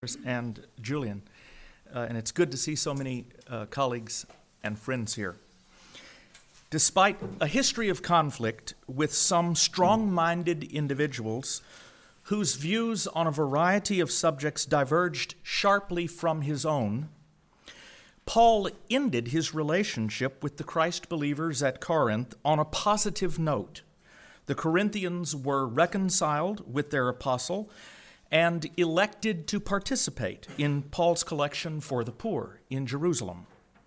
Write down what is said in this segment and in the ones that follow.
and Julian. And it's good to see so many colleagues and friends here. Despite a history of conflict with some strong-minded individuals whose views on a variety of subjects diverged sharply from his own, Paul ended his relationship with the Christ believers at Corinth on a positive note. The Corinthians were reconciled with their apostle and elected to participate in Paul's collection for the poor in Jerusalem.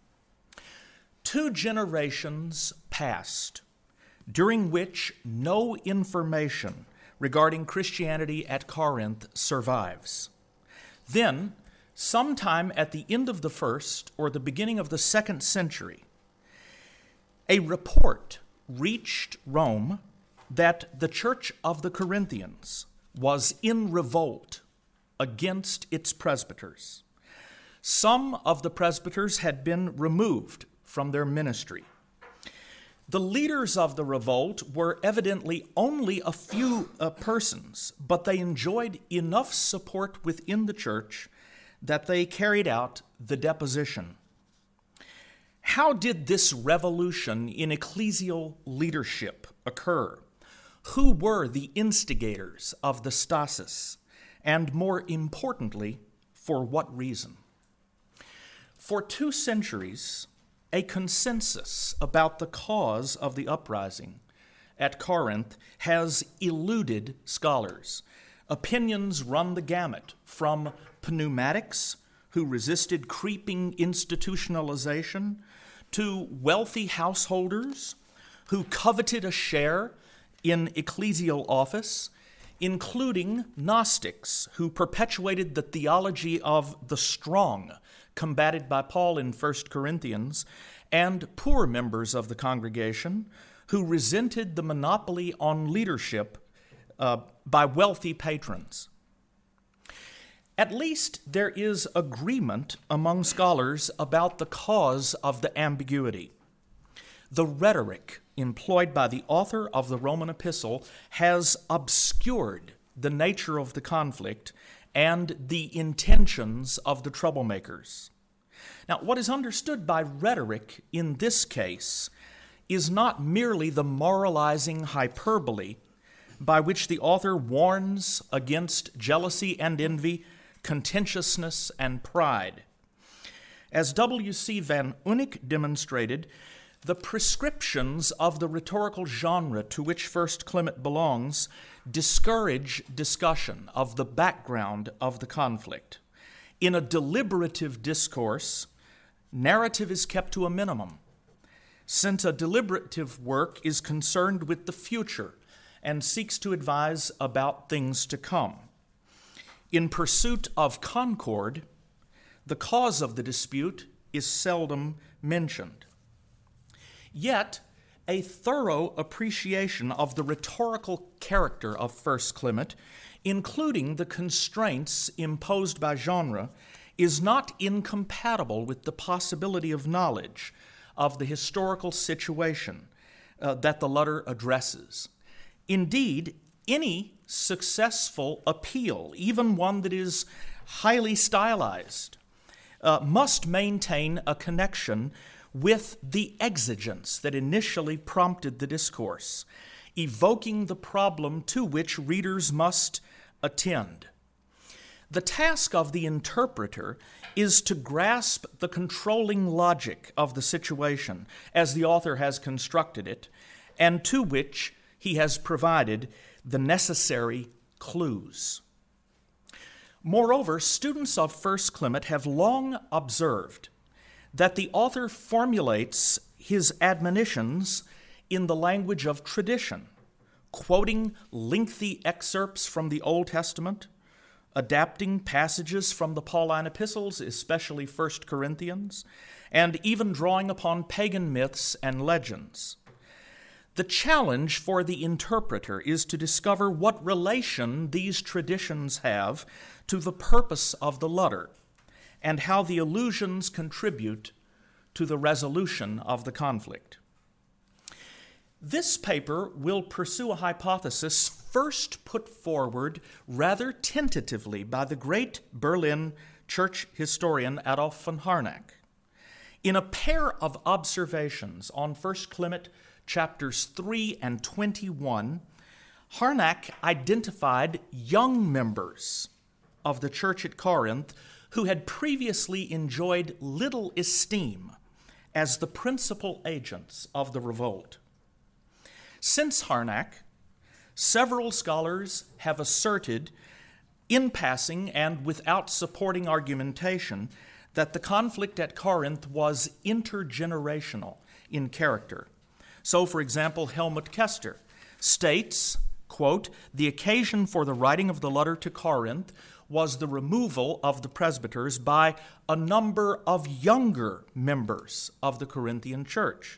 2 generations passed, during which no information regarding Christianity at Corinth survives. Then, sometime at the end of the first or the beginning of the second century, a report reached Rome that the Church of the Corinthians was in revolt against its presbyters. Some of the presbyters had been removed from their ministry. The leaders of the revolt were evidently only a few persons, but they enjoyed enough support within the church that they carried out the deposition. How did this revolution in ecclesial leadership occur? Who were the instigators of the stasis? And more importantly, for what reason? For 2 centuries, a consensus about the cause of the uprising at Corinth has eluded scholars. Opinions run the gamut from pneumatics, who resisted creeping institutionalization, to wealthy householders who coveted a share in ecclesial office, including Gnostics who perpetuated the theology of the strong, combated by Paul in 1 Corinthians, and poor members of the congregation who resented the monopoly on leadership by wealthy patrons. At least there is agreement among scholars about the cause of the ambiguity. The rhetoric employed by the author of the Roman epistle has obscured the nature of the conflict and the intentions of the troublemakers. Now, what is understood by rhetoric in this case is not merely the moralizing hyperbole by which the author warns against jealousy and envy, contentiousness and pride. As W.C. Van Unik demonstrated, the prescriptions of the rhetorical genre to which 1 Clement belongs discourage discussion of the background of the conflict. In a deliberative discourse, narrative is kept to a minimum, since a deliberative work is concerned with the future and seeks to advise about things to come. In pursuit of concord, the cause of the dispute is seldom mentioned. Yet, a thorough appreciation of the rhetorical character of 1 Clement, including the constraints imposed by genre, is not incompatible with the possibility of knowledge of the historical situation that the letter addresses. Indeed, any successful appeal, even one that is highly stylized, must maintain a connection with the exigence that initially prompted the discourse, evoking the problem to which readers must attend. The task of the interpreter is to grasp the controlling logic of the situation as the author has constructed it, and to which he has provided the necessary clues. Moreover, students of 1 Clement have long observed that the author formulates his admonitions in the language of tradition, quoting lengthy excerpts from the Old Testament, adapting passages from the Pauline epistles, especially 1 Corinthians, and even drawing upon pagan myths and legends. The challenge for the interpreter is to discover what relation these traditions have to the purpose of the letter, and how the allusions contribute to the resolution of the conflict. This paper will pursue a hypothesis first put forward rather tentatively by the great Berlin church historian Adolf von Harnack. In a pair of observations on 1 Clement chapters 3 and 21, Harnack identified young members of the church at Corinth who had previously enjoyed little esteem as the principal agents of the revolt. Since Harnack, several scholars have asserted, in passing and without supporting argumentation, that the conflict at Corinth was intergenerational in character. So, for example, Helmut Kester states, quote, "The occasion for the writing of the letter to Corinth was the removal of the presbyters by a number of younger members of the Corinthian church."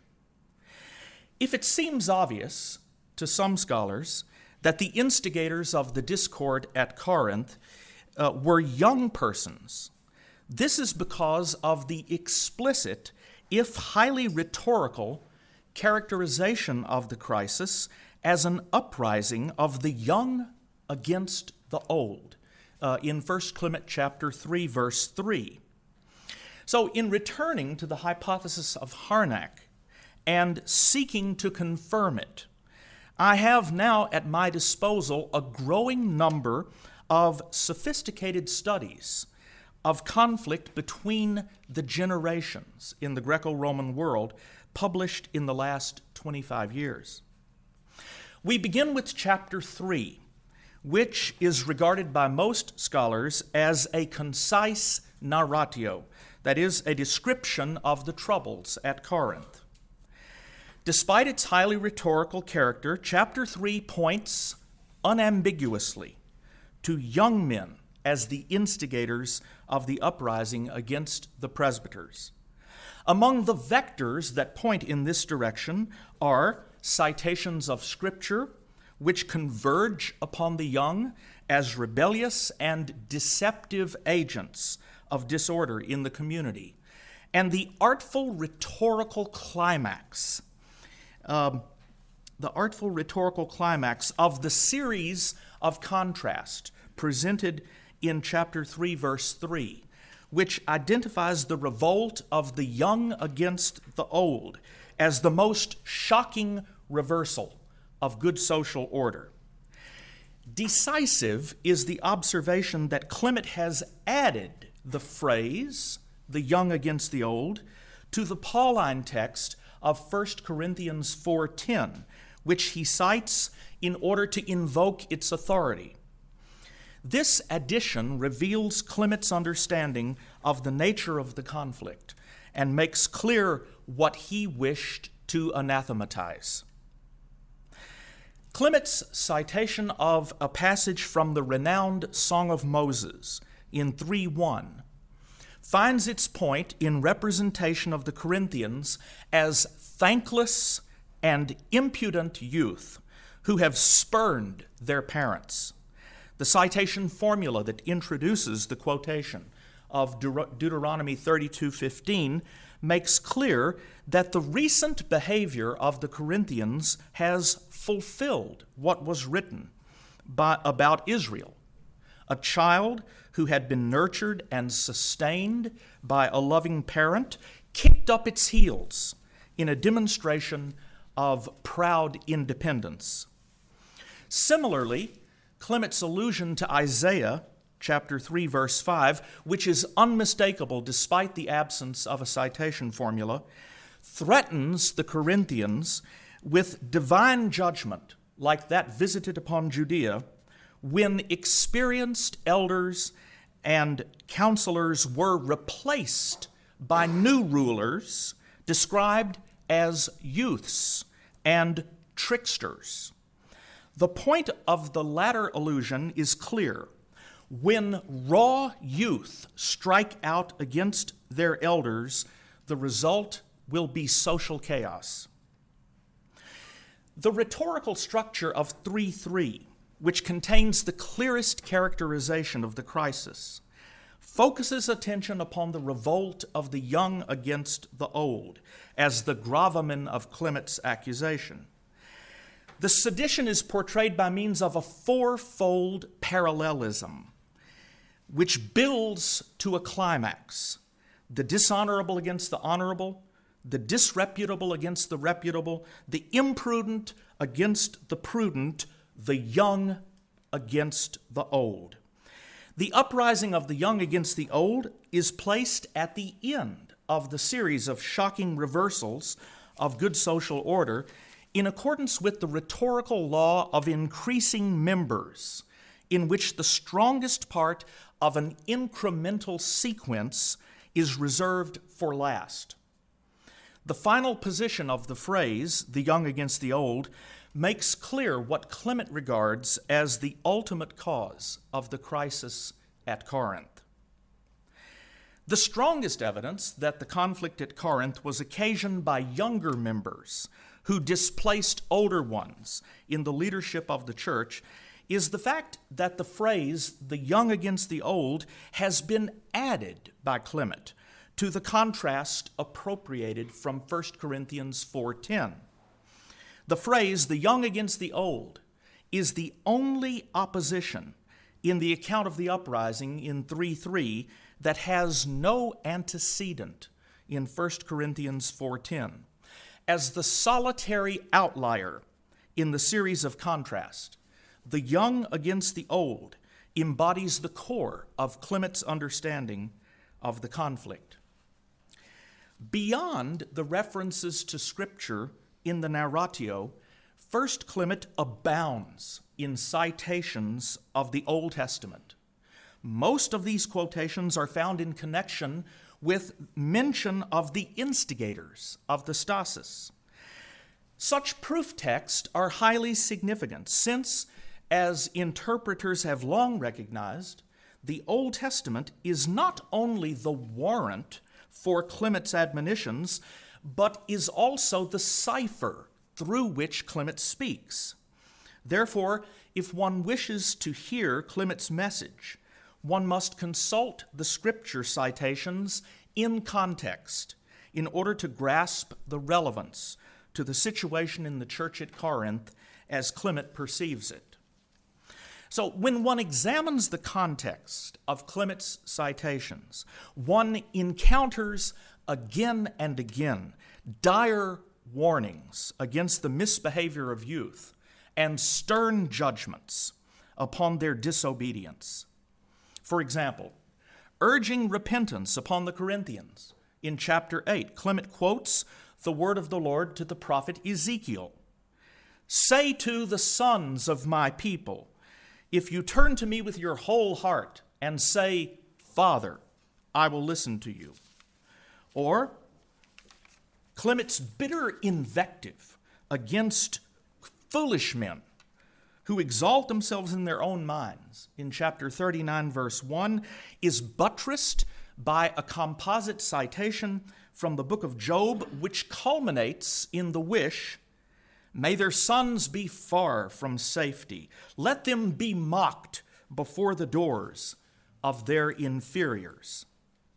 If it seems obvious to some scholars that the instigators of the discord at Corinth were young persons, this is because of the explicit, if highly rhetorical, characterization of the crisis as an uprising of the young against the old in 1 Clement chapter 3, verse 3. So in returning to the hypothesis of Harnack and seeking to confirm it, I have now at my disposal a growing number of sophisticated studies of conflict between the generations in the Greco-Roman world published in the last 25 years. We begin with chapter 3, which is regarded by most scholars as a concise narratio, that is, a description of the troubles at Corinth. Despite its highly rhetorical character, chapter 3 points unambiguously to young men as the instigators of the uprising against the presbyters. Among the vectors that point in this direction are citations of Scripture, which converge upon the young as rebellious and deceptive agents of disorder in the community, and the artful rhetorical climax of the series of contrast presented in chapter 3, verse 3, which identifies the revolt of the young against the old as the most shocking reversal of good social order. Decisive is the observation that Clement has added the phrase, the young against the old, to the Pauline text of 1 Corinthians 4:10, which he cites in order to invoke its authority. This addition reveals Clement's understanding of the nature of the conflict and makes clear what he wished to anathematize. Clement's citation of a passage from the renowned Song of Moses in 3:1 finds its point in representation of the Corinthians as thankless and impudent youth who have spurned their parents. The citation formula that introduces the quotation of Deuteronomy 32:15 makes clear that the recent behavior of the Corinthians has fulfilled what was written about Israel, a child who had been nurtured and sustained by a loving parent, kicked up its heels in a demonstration of proud independence. Similarly, Clement's allusion to Isaiah chapter 3, verse 5, which is unmistakable despite the absence of a citation formula, threatens the Corinthians with divine judgment like that visited upon Judea when experienced elders and counselors were replaced by new rulers described as youths and tricksters. The point of the latter allusion is clear. When raw youth strike out against their elders, the result will be social chaos. The rhetorical structure of 3:3, which contains the clearest characterization of the crisis, focuses attention upon the revolt of the young against the old as the gravamen of Clement's accusation. The sedition is portrayed by means of a fourfold parallelism, which builds to a climax. The dishonorable against the honorable, the disreputable against the reputable, the imprudent against the prudent, the young against the old. The uprising of the young against the old is placed at the end of the series of shocking reversals of good social order in accordance with the rhetorical law of increasing members, in which the strongest part of an incremental sequence is reserved for last. The final position of the phrase, the young against the old, makes clear what Clement regards as the ultimate cause of the crisis at Corinth. The strongest evidence that the conflict at Corinth was occasioned by younger members who displaced older ones in the leadership of the church is the fact that the phrase, the young against the old, has been added by Clement to the contrast appropriated from 1 Corinthians 4:10. The phrase, the young against the old, is the only opposition in the account of the uprising in 3:3 that has no antecedent in 1 Corinthians 4:10. As the solitary outlier in the series of contrast, the young against the old embodies the core of Clement's understanding of the conflict. Beyond the references to Scripture in the narratio, First Clement abounds in citations of the Old Testament. Most of these quotations are found in connection with mention of the instigators of the stasis. Such proof texts are highly significant since, as interpreters have long recognized, the Old Testament is not only the warrant for Clement's admonitions, but is also the cipher through which Clement speaks. Therefore, if one wishes to hear Clement's message, one must consult the Scripture citations in context in order to grasp the relevance to the situation in the church at Corinth as Clement perceives it. So when one examines the context of Clement's citations, one encounters again and again dire warnings against the misbehavior of youth and stern judgments upon their disobedience. For example, urging repentance upon the Corinthians in chapter 8, Clement quotes the word of the Lord to the prophet Ezekiel. "Say to the sons of my people, if you turn to me with your whole heart and say, 'Father,' I will listen to you." Or Clement's bitter invective against foolish men who exalt themselves in their own minds in chapter 39, verse 1, is buttressed by a composite citation from the book of Job, which culminates in the wish, "May their sons be far from safety. Let them be mocked before the doors of their inferiors."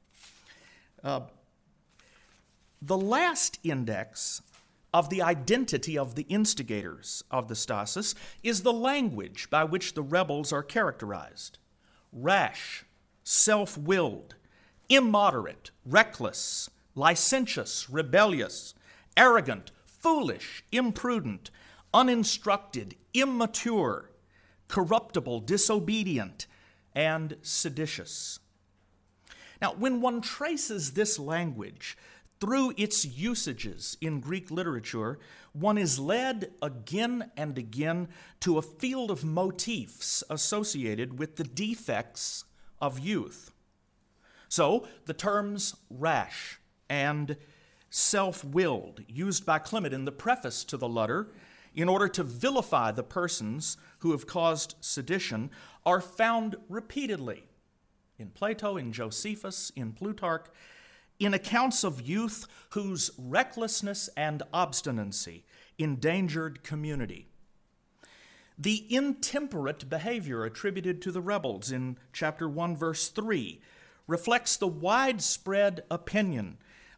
The last index of the identity of the instigators of the stasis is the language by which the rebels are characterized: rash, self-willed, immoderate, reckless, licentious, rebellious, arrogant, foolish, imprudent, uninstructed, immature, corruptible, disobedient, and seditious. Now, when one traces this language through its usages in Greek literature, one is led again and again to a field of motifs associated with the defects of youth. So, the terms rash and self-willed, used by Clement in the preface to the letter in order to vilify the persons who have caused sedition, are found repeatedly in Plato, in Josephus, in Plutarch, in accounts of youth whose recklessness and obstinacy endangered community. The intemperate behavior attributed to the rebels in chapter 1, verse 3, reflects the widespread opinion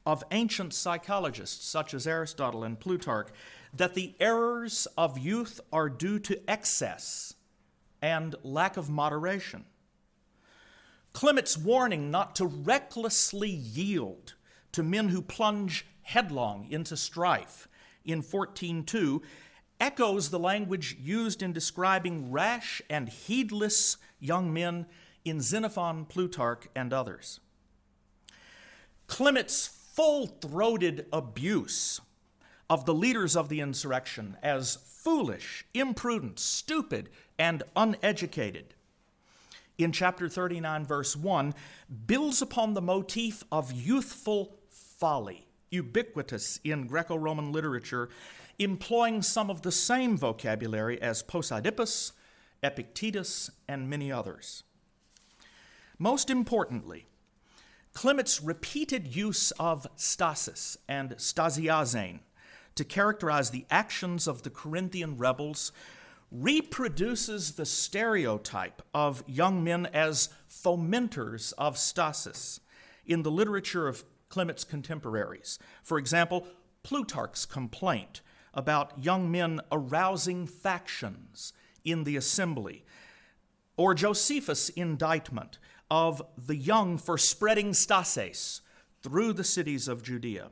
of ancient psychologists such as Aristotle and Plutarch that the errors of youth are due to excess and lack of moderation. Clement's warning not to recklessly yield to men who plunge headlong into strife in 14:2 echoes the language used in describing rash and heedless young men in Xenophon, Plutarch, and others. Clement's full-throated abuse of the leaders of the insurrection as foolish, imprudent, stupid, and uneducated in chapter 39, verse 1, builds upon the motif of youthful folly, ubiquitous in Greco-Roman literature, employing some of the same vocabulary as Posidippus, Epictetus, and many others. Most importantly, Clement's repeated use of stasis and stasiazein to characterize the actions of the Corinthian rebels reproduces the stereotype of young men as fomenters of stasis in the literature of Clement's contemporaries. For example, Plutarch's complaint about young men arousing factions in the assembly, or Josephus' indictment of the young for spreading stasis through the cities of Judea.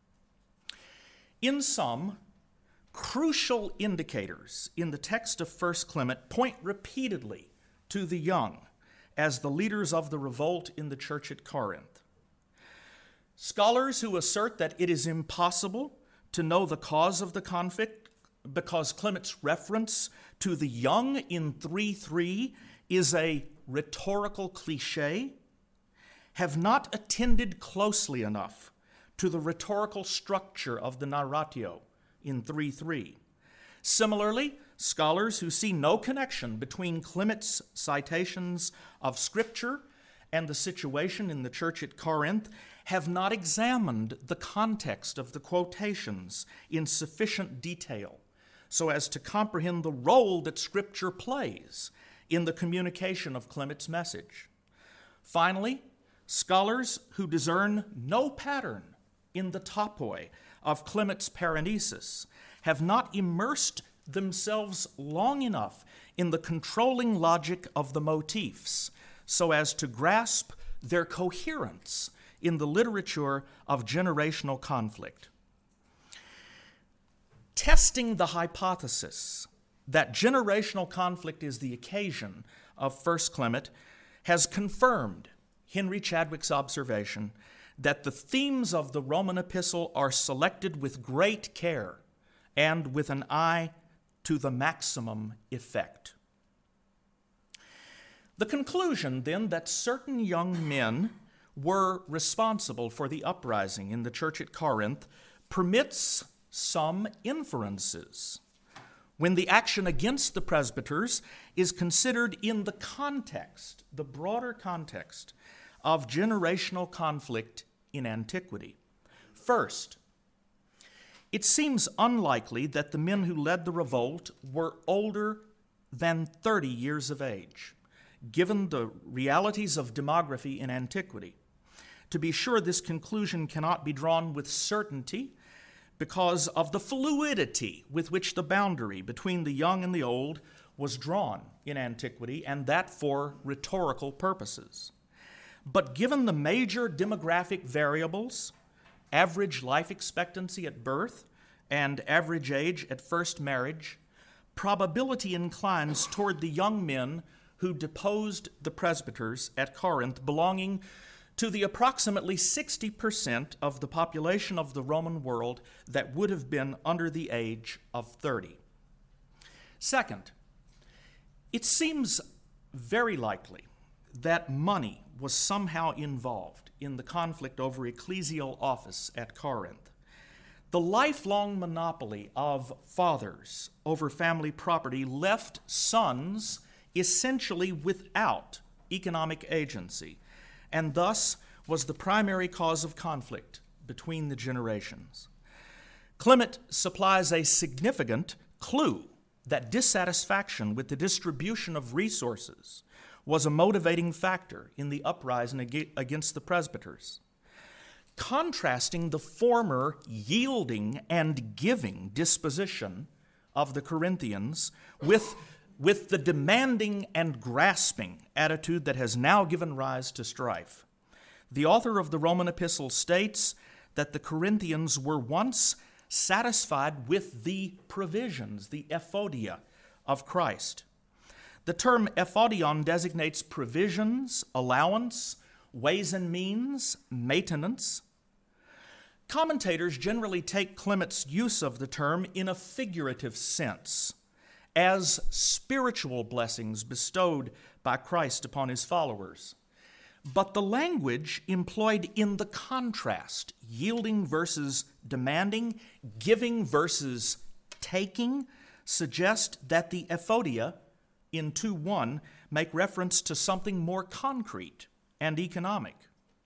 In sum, crucial indicators in the text of 1 Clement point repeatedly to the young as the leaders of the revolt in the church at Corinth. Scholars who assert that it is impossible to know the cause of the conflict because Clement's reference to the young in 3:3 is a rhetorical cliché have not attended closely enough to the rhetorical structure of the narratio in 3:3. Similarly, scholars who see no connection between Clement's citations of Scripture and the situation in the church at Corinth have not examined the context of the quotations in sufficient detail so as to comprehend the role that Scripture plays in the communication of Clement's message. Finally, scholars who discern no pattern in the topoi of Clement's paranesis have not immersed themselves long enough in the controlling logic of the motifs so as to grasp their coherence in the literature of generational conflict. Testing the hypothesis that generational conflict is the occasion of 1 Clement has confirmed Henry Chadwick's observation that the themes of the Roman epistle are selected with great care and with an eye to the maximum effect. The conclusion, then, that certain young men were responsible for the uprising in the church at Corinth permits some inferences when the action against the presbyters is considered in the context, the broader context, of generational conflict in antiquity. First, it seems unlikely that the men who led the revolt were older than 30 years of age, given the realities of demography in antiquity. To be sure, this conclusion cannot be drawn with certainty because of the fluidity with which the boundary between the young and the old was drawn in antiquity, and that for rhetorical purposes. But given the major demographic variables, average life expectancy at birth and average age at first marriage, probability inclines toward the young men who deposed the presbyters at Corinth belonging to the approximately 60% of the population of the Roman world that would have been under the age of 30. Second, it seems very likely that money was somehow involved in the conflict over ecclesial office at Corinth. The lifelong monopoly of fathers over family property left sons essentially without economic agency, and thus was the primary cause of conflict between the generations. Clement supplies a significant clue that dissatisfaction with the distribution of resources was a motivating factor in the uprising against the presbyters. contrasting the former yielding and giving disposition of the Corinthians with the demanding and grasping attitude that has now given rise to strife. The author of the Roman epistle states that the Corinthians were once satisfied with the provisions, the ephodia of Christ. The term ephodion designates provisions, allowance, ways and means, maintenance. Commentators generally take Clement's use of the term in a figurative sense, as spiritual blessings bestowed by Christ upon his followers. But the language employed in the contrast, yielding versus demanding, giving versus taking, suggest that the ephodia in 2:1 make reference to something more concrete and economic.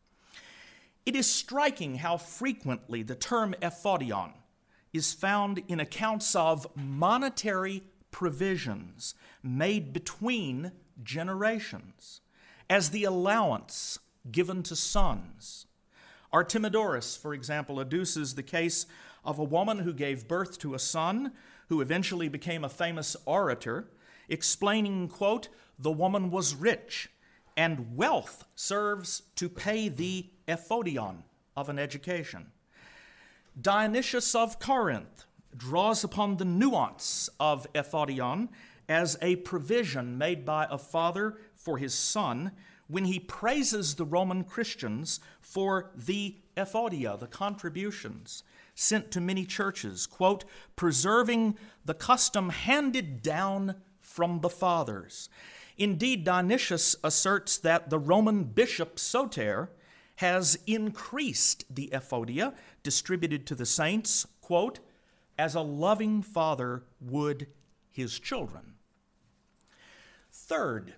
It is striking how frequently the term ephodion is found in accounts of monetary provisions made between generations, as the allowance given to sons. Artemidorus, for example, adduces the case of a woman who gave birth to a son who eventually became a famous orator, explaining, quote, "The woman was rich, and wealth serves to pay the ephodion of an education." Dionysius of Corinth draws upon the nuance of ephodion as a provision made by a father for his son when he praises the Roman Christians for the ephodia, the contributions sent to many churches, quote, "preserving the custom handed down from the fathers." Indeed, Dionysius asserts that the Roman bishop Soter has increased the ephodia distributed to the saints, quote, "as a loving father would his children." Third,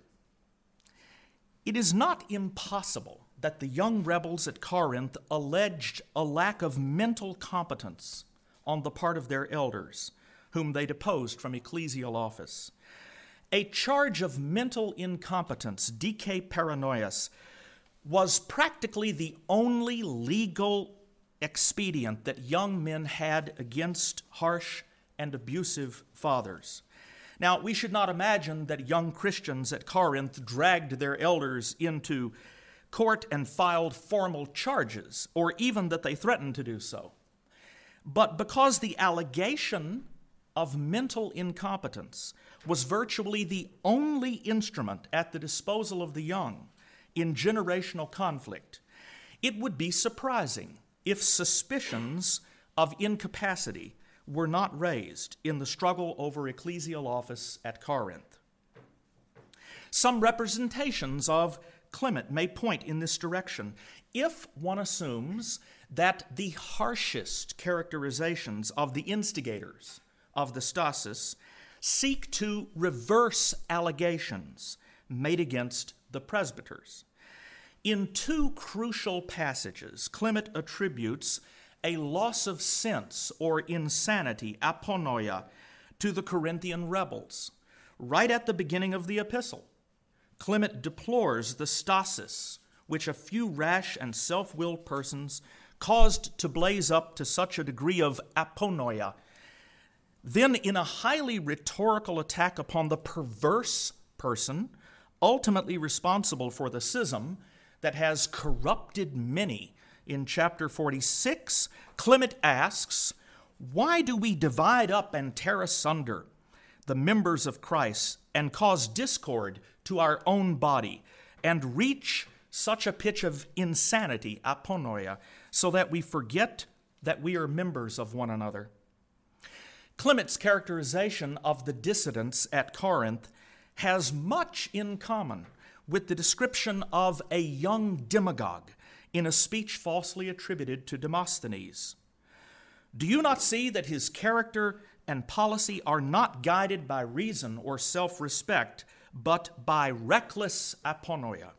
it is not impossible that the young rebels at Corinth alleged a lack of mental competence on the part of their elders, whom they deposed from ecclesial office. A charge of mental incompetence, dike paranoias, was practically the only legal expedient that young men had against harsh and abusive fathers. Now, we should not imagine that young Christians at Corinth dragged their elders into court and filed formal charges, or even that they threatened to do so. But because the allegation of mental incompetence was virtually the only instrument at the disposal of the young in generational conflict, it would be surprising if suspicions of incapacity were not raised in the struggle over ecclesial office at Corinth. Some representations of Clement may point in this direction if one assumes that the harshest characterizations of the instigators of the stasis seek to reverse allegations made against the presbyters. In two crucial passages, Clement attributes a loss of sense or insanity, aponoia, to the Corinthian rebels. Right at the beginning of the epistle, Clement deplores the stasis which a few rash and self-willed persons caused to blaze up to such a degree of aponoia. Then, in a highly rhetorical attack upon the perverse person, ultimately responsible for the schism that has corrupted many, in chapter 46, Clement asks, "Why do we divide up and tear asunder the members of Christ and cause discord to our own body and reach such a pitch of insanity, aponoia, so that we forget that we are members of one another?" Clement's characterization of the dissidents at Corinth has much in common with the description of a young demagogue in a speech falsely attributed to Demosthenes. "Do you not see that his character and policy are not guided by reason or self-respect, but by reckless aponoia?"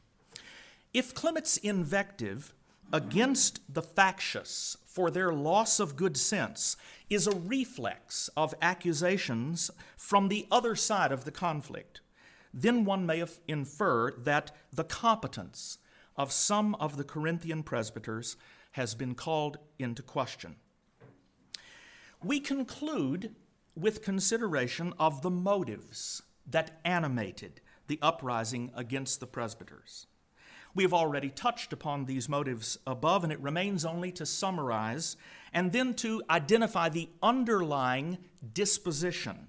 If Clement's invective against the factious for their loss of good sense is a reflex of accusations from the other side of the conflict, then one may infer that the competence of some of the Corinthian presbyters has been called into question. We conclude with consideration of the motives that animated the uprising against the presbyters. We have already touched upon these motives above, and it remains only to summarize and then to identify the underlying disposition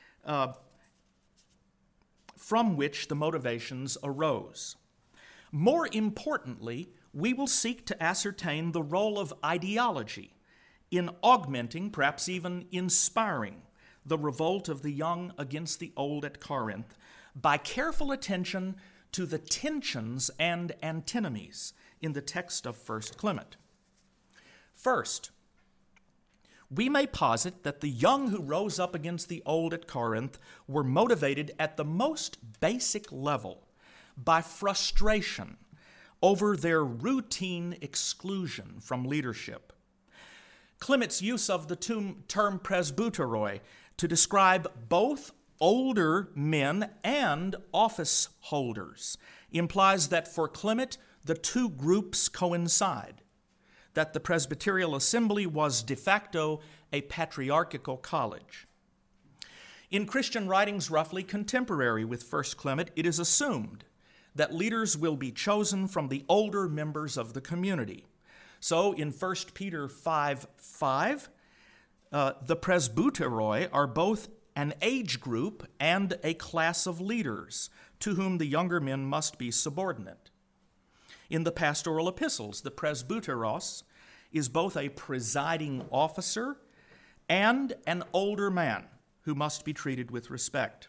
from which the motivations arose. More importantly, we will seek to ascertain the role of ideology in augmenting, perhaps even inspiring, the revolt of the young against the old at Corinth by careful attention to the tensions and antinomies in the text of 1 Clement. First, we may posit that the young who rose up against the old at Corinth were motivated at the most basic level by frustration over their routine exclusion from leadership. Clement's use of the term presbyteroi to describe both older men and office holders implies that for Clement, the two groups coincide, that the Presbyterial Assembly was de facto a patriarchal college. In Christian writings roughly contemporary with 1 Clement, it is assumed that leaders will be chosen from the older members of the community. So in 1 Peter 5:5, the presbyteroi are both an age group and a class of leaders to whom the younger men must be subordinate. In the pastoral epistles, the presbyteros is both a presiding officer and an older man who must be treated with respect.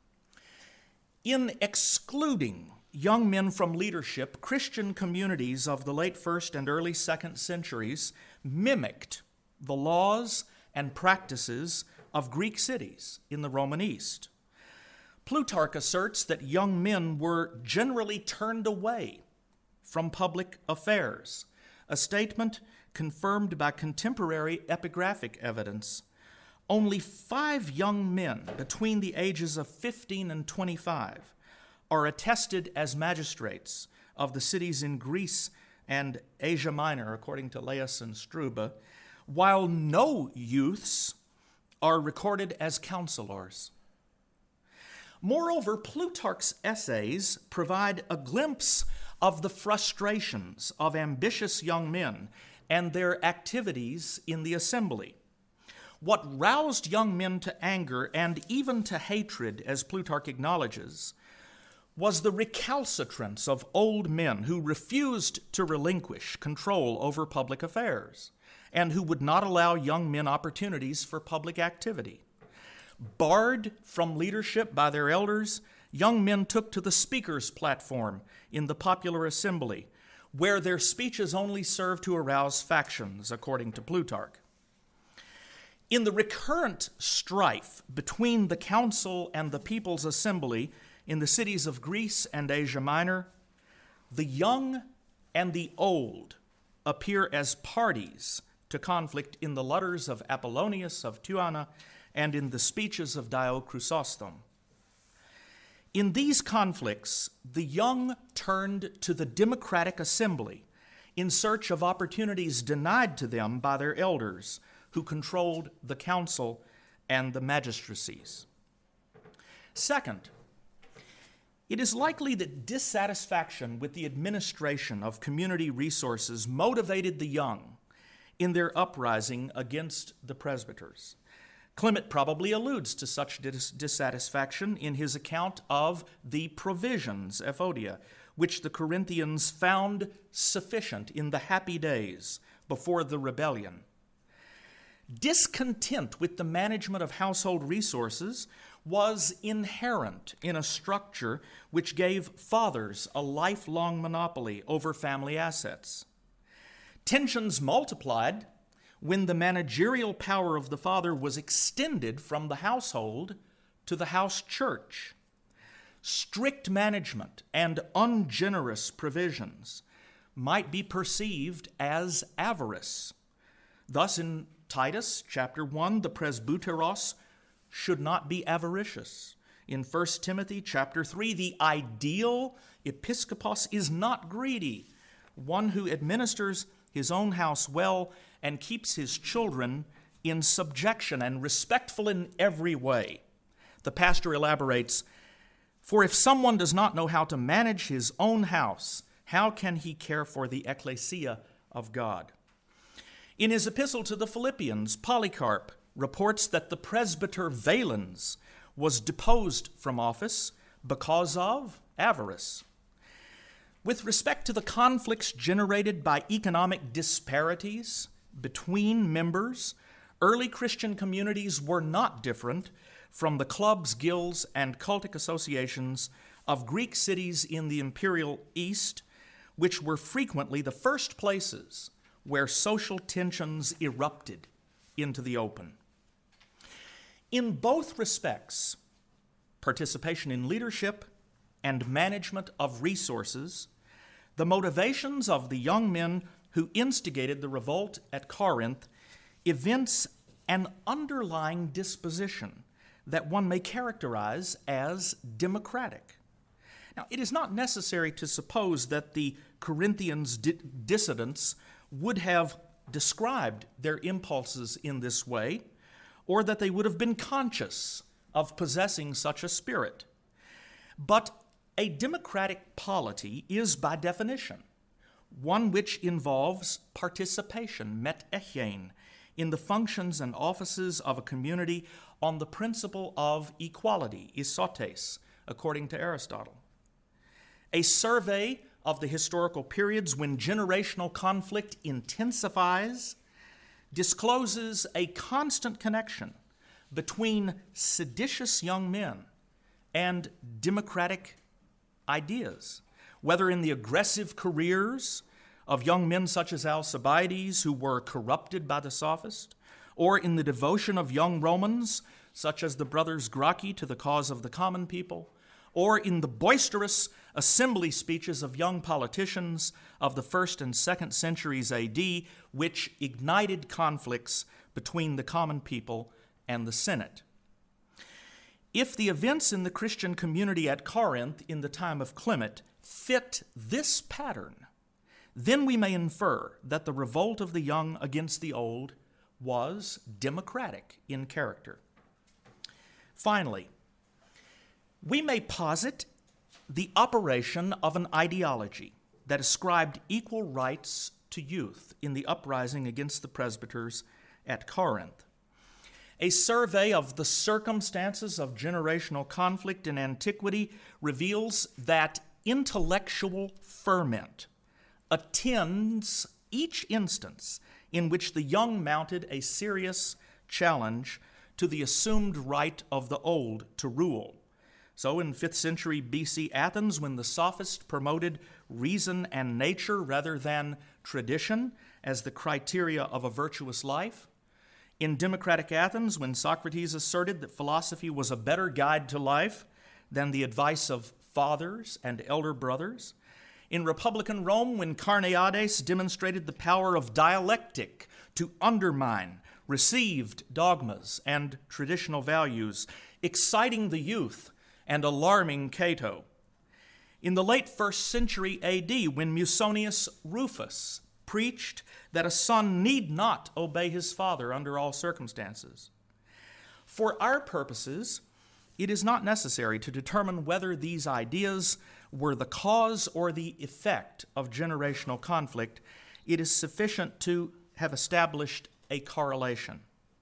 In excluding young men from leadership, Christian communities of the late 1st and early 2nd centuries mimicked the laws and practices of Greek cities in the Roman East. Plutarch asserts that young men were generally turned away from public affairs, a statement confirmed by contemporary epigraphic evidence. Only 5 young men between the ages of 15 and 25 are attested as magistrates of the cities in Greece and Asia Minor, according to Laius and Struba, while no youths are recorded as counselors. Moreover, Plutarch's essays provide a glimpse of the frustrations of ambitious young men and their activities in the assembly. What roused young men to anger and even to hatred, as Plutarch acknowledges, was the recalcitrance of old men who refused to relinquish control over public affairs and who would not allow young men opportunities for public activity. Barred from leadership by their elders, young men took to the speaker's platform in the popular assembly, where their speeches only served to arouse factions, according to Plutarch. In the recurrent strife between the council and the people's assembly in the cities of Greece and Asia Minor, the young and the old appear as parties to conflict in the letters of Apollonius of Tyana and in the speeches of Dio Chrysostom. In these conflicts, the young turned to the democratic assembly in search of opportunities denied to them by their elders, who controlled the council and the magistracies. Second, it is likely that dissatisfaction with the administration of community resources motivated the young in their uprising against the presbyters. Clement probably alludes to such dissatisfaction in his account of the provisions, Ephodia, which the Corinthians found sufficient in the happy days before the rebellion. Discontent with the management of household resources was inherent in a structure which gave fathers a lifelong monopoly over family assets. Tensions multiplied when the managerial power of the father was extended from the household to the house church. Strict management and ungenerous provisions might be perceived as avarice. Thus, in Titus chapter 1, the presbyteros should not be avaricious. In 1 Timothy chapter 3, the ideal Episkopos is not greedy, one who administers his own house well and keeps his children in subjection and respectful in every way. The pastor elaborates, "For if someone does not know how to manage his own house, how can he care for the ecclesia of God?" In his epistle to the Philippians, Polycarp reports that the presbyter Valens was deposed from office because of avarice. With respect to the conflicts generated by economic disparities between members, early Christian communities were not different from the clubs, guilds, and cultic associations of Greek cities in the imperial East, which were frequently the first places where social tensions erupted into the open. In both respects, participation in leadership and management of resources, the motivations of the young men who instigated the revolt at Corinth evince an underlying disposition that one may characterize as democratic. Now, it is not necessary to suppose that the Corinthians' dissidents would have described their impulses in this way, or that they would have been conscious of possessing such a spirit. But a democratic polity is, by definition, one which involves participation, metechēn, in the functions and offices of a community on the principle of equality, isotes, according to Aristotle. A survey of the historical periods when generational conflict intensifies discloses a constant connection between seditious young men and democratic ideas, whether in the aggressive careers of young men such as Alcibiades, who were corrupted by the sophist, or in the devotion of young Romans, such as the brothers Gracchi, to the cause of the common people, or in the boisterous assembly speeches of young politicians of the 1st and 2nd centuries AD, which ignited conflicts between the common people and the Senate. If the events in the Christian community at Corinth in the time of Clement fit this pattern, then we may infer that the revolt of the young against the old was democratic in character. Finally, we may posit the operation of an ideology that ascribed equal rights to youth in the uprising against the presbyters at Corinth. A survey of the circumstances of generational conflict in antiquity reveals that intellectual ferment attends each instance in which the young mounted a serious challenge to the assumed right of the old to rule. So in 5th century BC Athens, when the sophists promoted reason and nature rather than tradition as the criteria of a virtuous life, in democratic Athens, when Socrates asserted that philosophy was a better guide to life than the advice of fathers and elder brothers, in republican Rome, when Carneades demonstrated the power of dialectic to undermine received dogmas and traditional values, exciting the youth and alarming Cato. In the late 1st century AD, when Musonius Rufus preached that a son need not obey his father under all circumstances. For our purposes, it is not necessary to determine whether these ideas were the cause or the effect of generational conflict. It is sufficient to have established a correlation.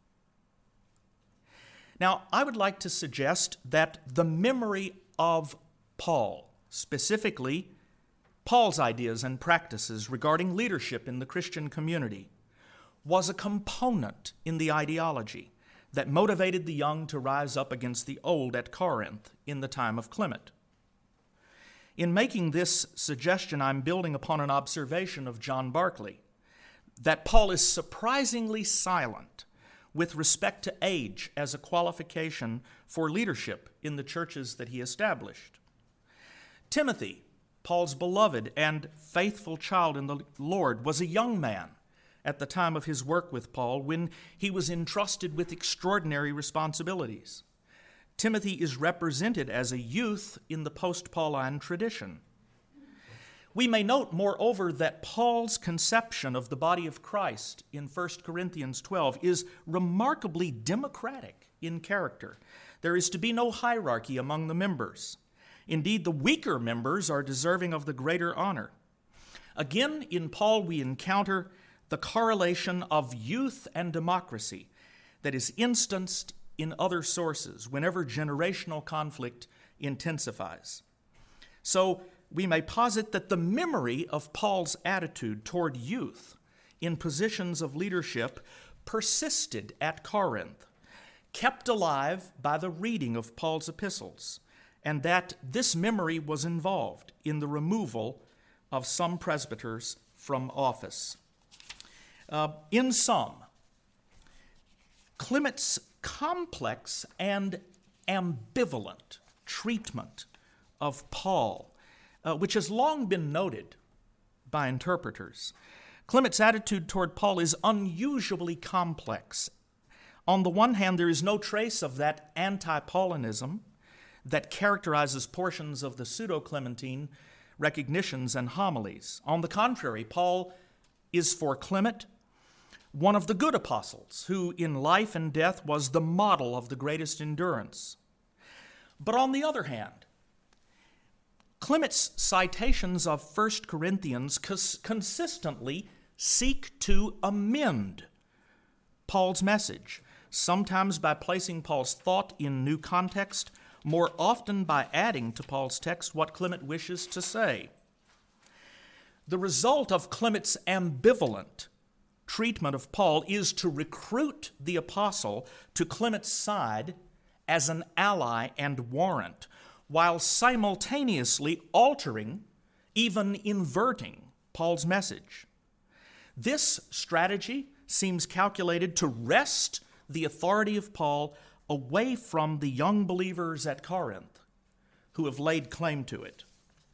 Now, I would like to suggest that the memory of Paul, specifically Paul's ideas and practices regarding leadership in the Christian community, was a component in the ideology that motivated the young to rise up against the old at Corinth in the time of Clement. In making this suggestion, I'm building upon an observation of John Barclay, that Paul is surprisingly silent with respect to age as a qualification for leadership in the churches that he established. Timothy, Paul's beloved and faithful child in the Lord, was a young man at the time of his work with Paul when he was entrusted with extraordinary responsibilities. Timothy is represented as a youth in the post-Pauline tradition. We may note, moreover, that Paul's conception of the body of Christ in 1 Corinthians 12 is remarkably democratic in character. There is to be no hierarchy among the members. Indeed, the weaker members are deserving of the greater honor. Again, in Paul, we encounter the correlation of youth and democracy that is instanced in other sources whenever generational conflict intensifies. So, we may posit that the memory of Paul's attitude toward youth in positions of leadership persisted at Corinth, kept alive by the reading of Paul's epistles, and that this memory was involved in the removal of some presbyters from office. In sum, Clement's complex and ambivalent treatment of Paul, which has long been noted by interpreters. Clement's attitude toward Paul is unusually complex. On the one hand, there is no trace of that anti-Paulinism that characterizes portions of the Pseudo-Clementine recognitions and homilies. On the contrary, Paul is for Clement one of the good apostles who in life and death was the model of the greatest endurance. But on the other hand, Clement's citations of 1 Corinthians consistently seek to amend Paul's message, sometimes by placing Paul's thought in new context, more often by adding to Paul's text what Clement wishes to say. The result of Clement's ambivalent treatment of Paul is to recruit the apostle to Clement's side as an ally and warrant, while simultaneously altering, even inverting, Paul's message. This strategy seems calculated to wrest the authority of Paul away from the young believers at Corinth who have laid claim to it.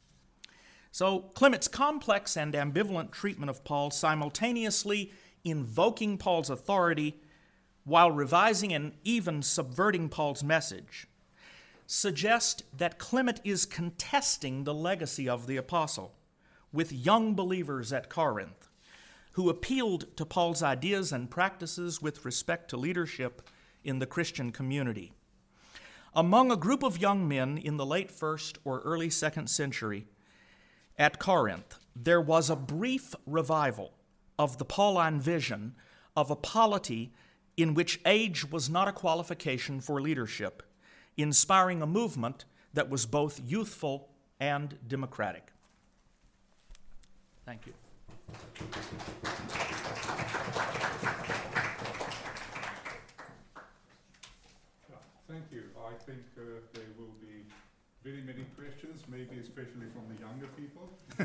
So Clement's complex and ambivalent treatment of Paul, simultaneously invoking Paul's authority while revising and even subverting Paul's message, suggest that Clement is contesting the legacy of the apostle with young believers at Corinth who appealed to Paul's ideas and practices with respect to leadership in the Christian community. Among a group of young men in the late 1st or early 2nd century at Corinth, there was a brief revival of the Pauline vision of a polity in which age was not a qualification for leadership, inspiring a movement that was both youthful and democratic. Thank you. Thank you. I think there will be very many questions, maybe especially from the younger people.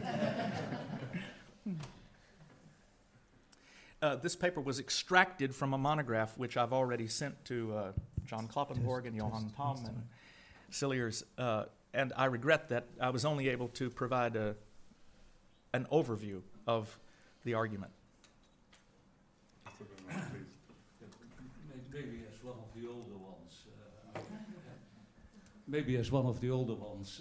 This paper was extracted from a monograph which I've already sent to John Kloppenborg and Johann Palm and Cilliers, and I regret that I was only able to provide an overview of the argument. Maybe as one of the older ones. Maybe as one of the older ones,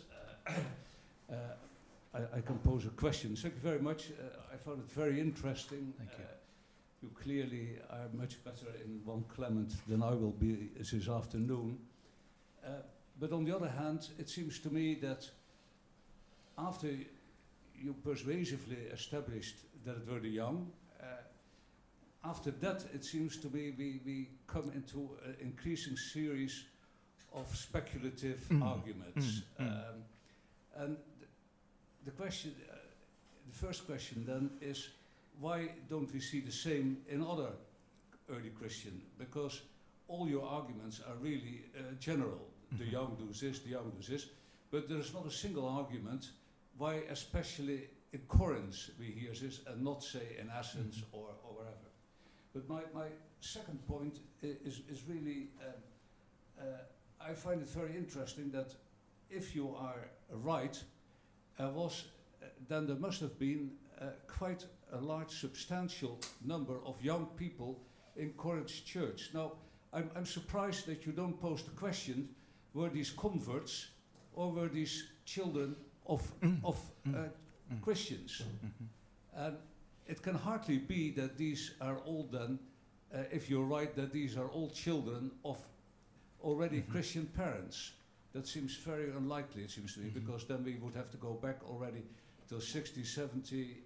I can pose a question. Thank you very much. I found it very interesting. Thank you. You clearly are much better in 1 Clement than I will be this afternoon. But on the other hand, it seems to me that after you persuasively established that it were the young, after that it seems to me we come into an increasing series of speculative arguments. And the question, the first question then is, why don't we see the same in other early Christian? Because all your arguments are really general. The young do this, the young do this, but there is not a single argument why especially in Corinth we hear this and not say in Athens or wherever. But my second point is really, I find it very interesting that if you are right, then there must have been quite a large substantial number of young people in Corinth's church. Now, I'm surprised that you don't pose the question, were these converts or were these children of Christians. And it can hardly be that these are all then, if you're right, that these are all children of already Christian parents. That seems very unlikely, it seems to me, because then we would have to go back already till 60, 70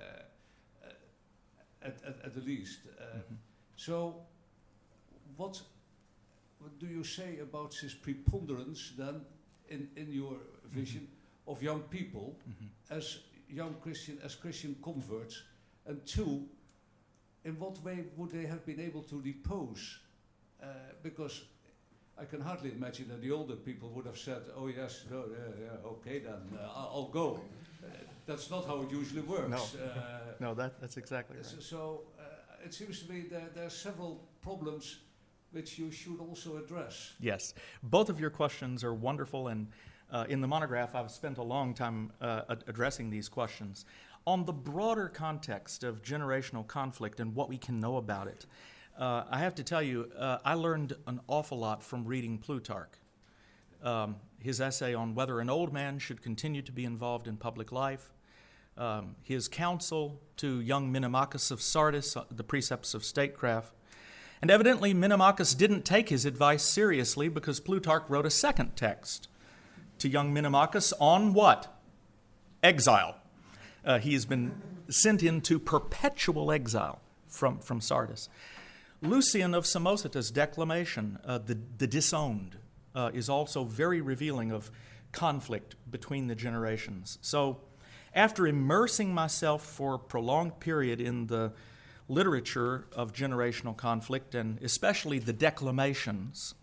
at the least. So what do you say about this preponderance then in your vision of young people as Christian converts? And two, in what way would they have been able to depose? Because I can hardly imagine that the older people would have said, "Oh yes, no, yeah, okay then, I'll go." That's not how it usually works. No, that's exactly right. So it seems to me that there are several problems which you should also address. Yes, both of your questions are wonderful, and in the monograph I've spent a long time addressing these questions. On the broader context of generational conflict and what we can know about it, I have to tell you, I learned an awful lot from reading Plutarch. His essay on whether an old man should continue to be involved in public life, his counsel to young Menomachus of Sardis, the precepts of statecraft. And evidently Menomachus didn't take his advice seriously, because Plutarch wrote a second text to young Menomachus on what? Exile. He has been sent into perpetual exile from Sardis. Lucian of Samosata's declamation, the Disowned, is also very revealing of conflict between the generations. So after immersing myself for a prolonged period in the literature of generational conflict, and especially the declamations,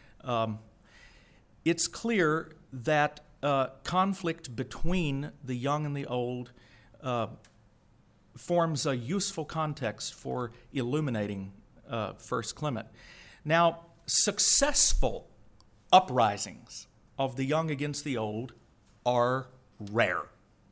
it's clear that conflict between the young and the old forms a useful context for illuminating First Clement. Now, successful uprisings of the young against the old are rare.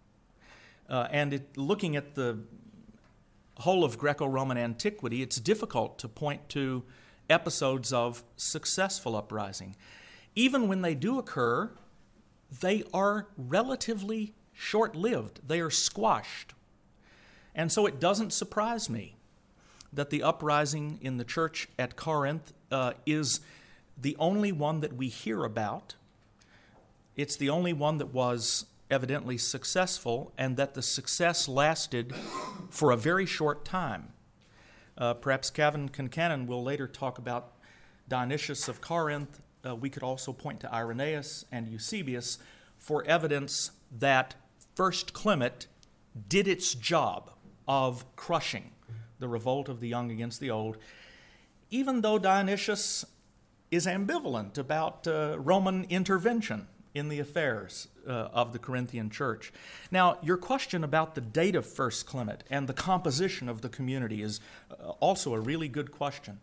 Looking at the whole of Greco-Roman antiquity, it's difficult to point to episodes of successful uprising. Even when they do occur, they are relatively short-lived. They are squashed. And so it doesn't surprise me that the uprising in the church at Corinth is the only one that we hear about. It's the only one that was evidently successful, and that the success lasted for a very short time. Perhaps Kevin Concannon will later talk about Dionysius of Corinth. We could also point to Irenaeus and Eusebius for evidence that First Clement did its job of crushing the revolt of the young against the old, even though Dionysius is ambivalent about Roman intervention in the affairs of the Corinthian church. Now, your question about the date of First Clement and the composition of the community is also a really good question.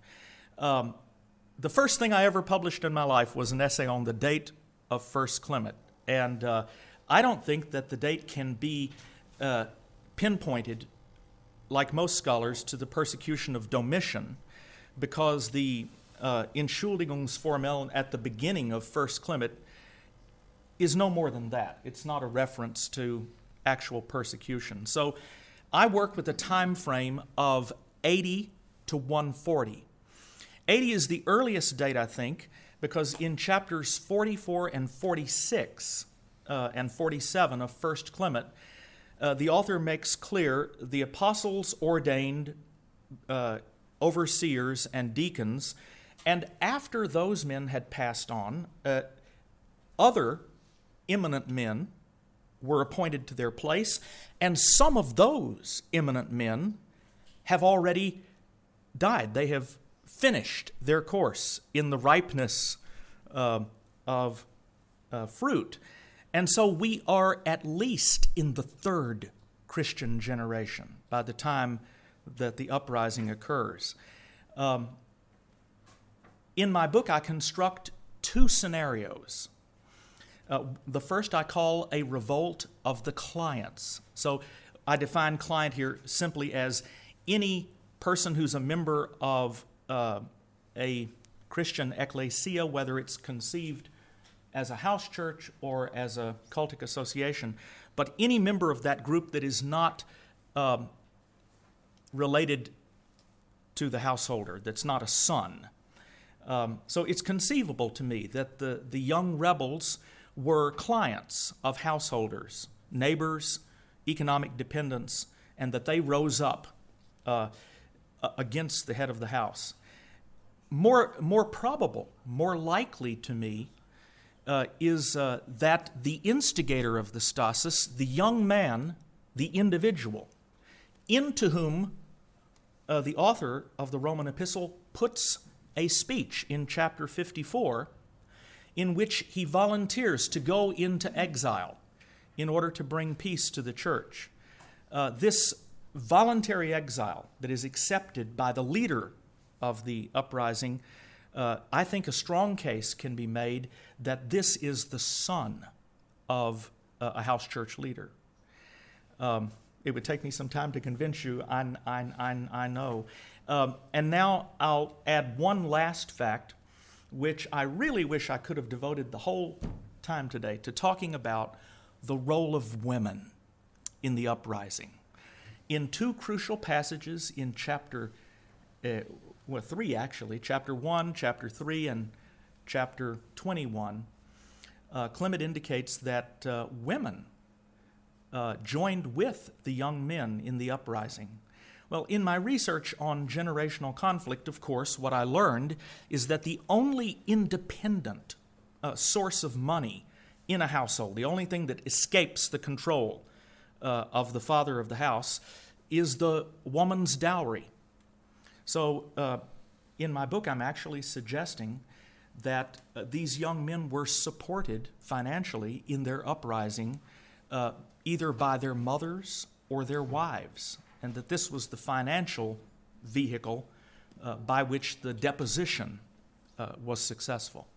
The first thing I ever published in my life was an essay on the date of First Clement, and I don't think that the date can be pinpointed, like most scholars, to the persecution of Domitian, because the Entschuldigungsformel at the beginning of First Clement is no more than that. It's not a reference to actual persecution. So I work with a time frame of 80 to 140. 80 is the earliest date, I think, because in chapters 44 and 46 and 47 of First Clement, the author makes clear the apostles ordained overseers and deacons, and after those men had passed on, other eminent men were appointed to their place, and some of those eminent men have already died. They have finished their course in the ripeness of fruit. And so we are at least in the third Christian generation by the time that the uprising occurs. In my book, I construct two scenarios. The first I call a revolt of the clients. So I define client here simply as any person who's a member of a Christian ecclesia, whether it's conceived as a house church or as a cultic association, but any member of that group that is not related to the householder, that's not a son. So it's conceivable to me that the young rebels were clients of householders, neighbors, economic dependents, and that they rose up against the head of the house. More probable, more likely to me, is that the instigator of the stasis, the young man, the individual, into whom the author of the Roman epistle puts a speech in chapter 54 in which he volunteers to go into exile in order to bring peace to the church. This voluntary exile that is accepted by the leader of the uprising, I think a strong case can be made that this is the son of a house church leader. It would take me some time to convince you, I know. And now I'll add one last fact, which I really wish I could have devoted the whole time today to talking about the role of women in the uprising. In two crucial passages in chapter 3 actually, chapter 1, chapter 3, and chapter 21, Clement indicates that women joined with the young men in the uprising. Well, in my research on generational conflict, of course, what I learned is that the only independent source of money in a household, the only thing that escapes the control of the father of the house, is the woman's dowry. So in my book, I'm actually suggesting that these young men were supported financially in their uprising either by their mothers or their wives, and that this was the financial vehicle by which the deposition was successful.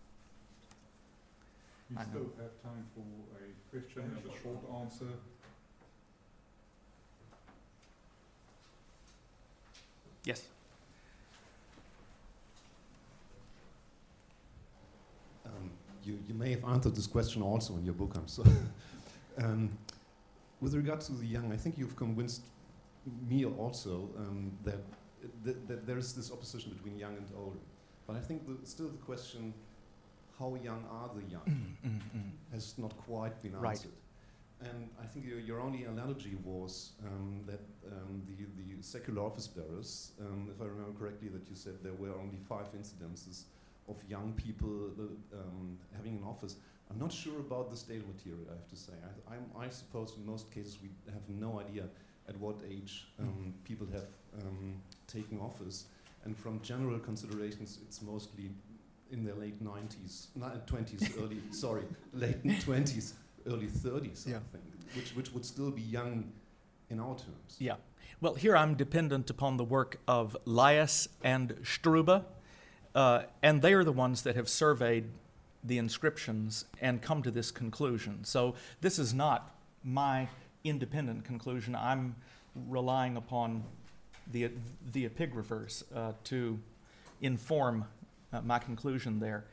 We still have time for a question and a short answer. Yes. You may have answered this question also in your book, I'm sorry. With regard to the young, I think you've convinced me also that there is this opposition between young and old. But I think still the question, how young are the young, has not quite been answered. Right. And I think your only analogy was that the secular office bearers, if I remember correctly, that you said there were only 5 incidences of young people having an office. I'm not sure about this data material, I have to say. I suppose in most cases we have no idea at what age people have taken office. And from general considerations, it's mostly in their late 90s, not 20s, late 20s, early 30s, I think, which would still be young in our terms. Yeah. Well, here I'm dependent upon the work of Lias and Struba, and they are the ones that have surveyed the inscriptions and come to this conclusion. So this is not my independent conclusion. I'm relying upon the epigraphers to inform my conclusion there.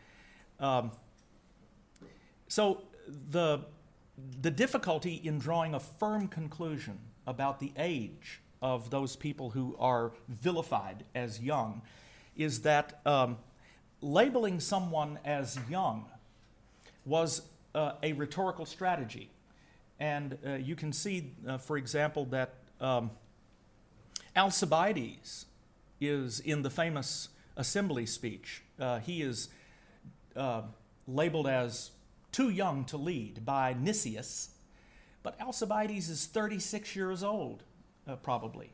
So the difficulty in drawing a firm conclusion about the age of those people who are vilified as young is that labeling someone as young was a rhetorical strategy. And you can see, for example, that Alcibiades is in the famous assembly speech. He is labeled as too young to lead by Nicias, but Alcibiades is 36 years old, probably.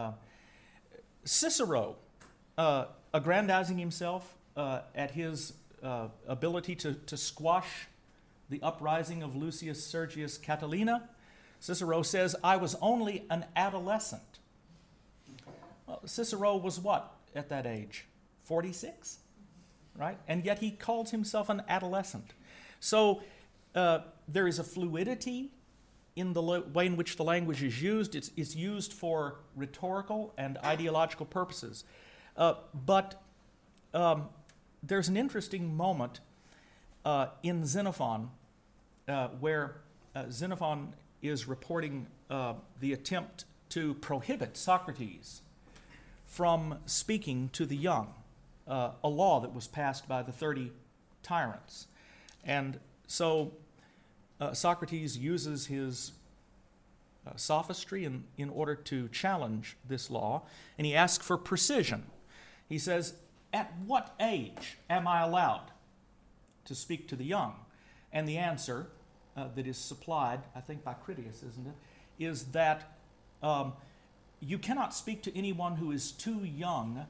Cicero, aggrandizing himself at his ability to squash the uprising of Lucius Sergius Catilina, Cicero says, "I was only an adolescent." Well, Cicero was what at that age? 46, right? And yet he calls himself an adolescent. So there is a fluidity in the way in which the language is used. It's used for rhetorical and ideological purposes. But there's an interesting moment in Xenophon where Xenophon is reporting the attempt to prohibit Socrates from speaking to the young, a law that was passed by the 30 tyrants. And so Socrates uses his sophistry in order to challenge this law, and he asks for precision. He says, at what age am I allowed to speak to the young? And the answer that is supplied, I think by Critias, isn't it, is that you cannot speak to anyone who is too young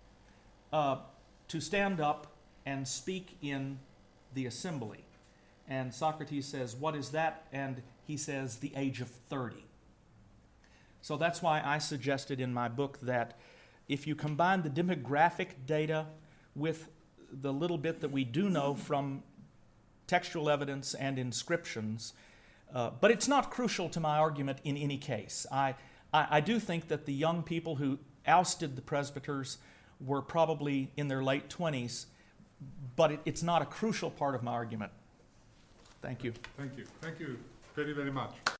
to stand up and speak in the assembly. And Socrates says, what is that? And he says, the age of 30. So that's why I suggested in my book that if you combine the demographic data with the little bit that we do know from textual evidence and inscriptions, but it's not crucial to my argument in any case. I do think that the young people who ousted the presbyters were probably in their late 20s, but it's not a crucial part of my argument. Thank you. Thank you. Thank you very, very much.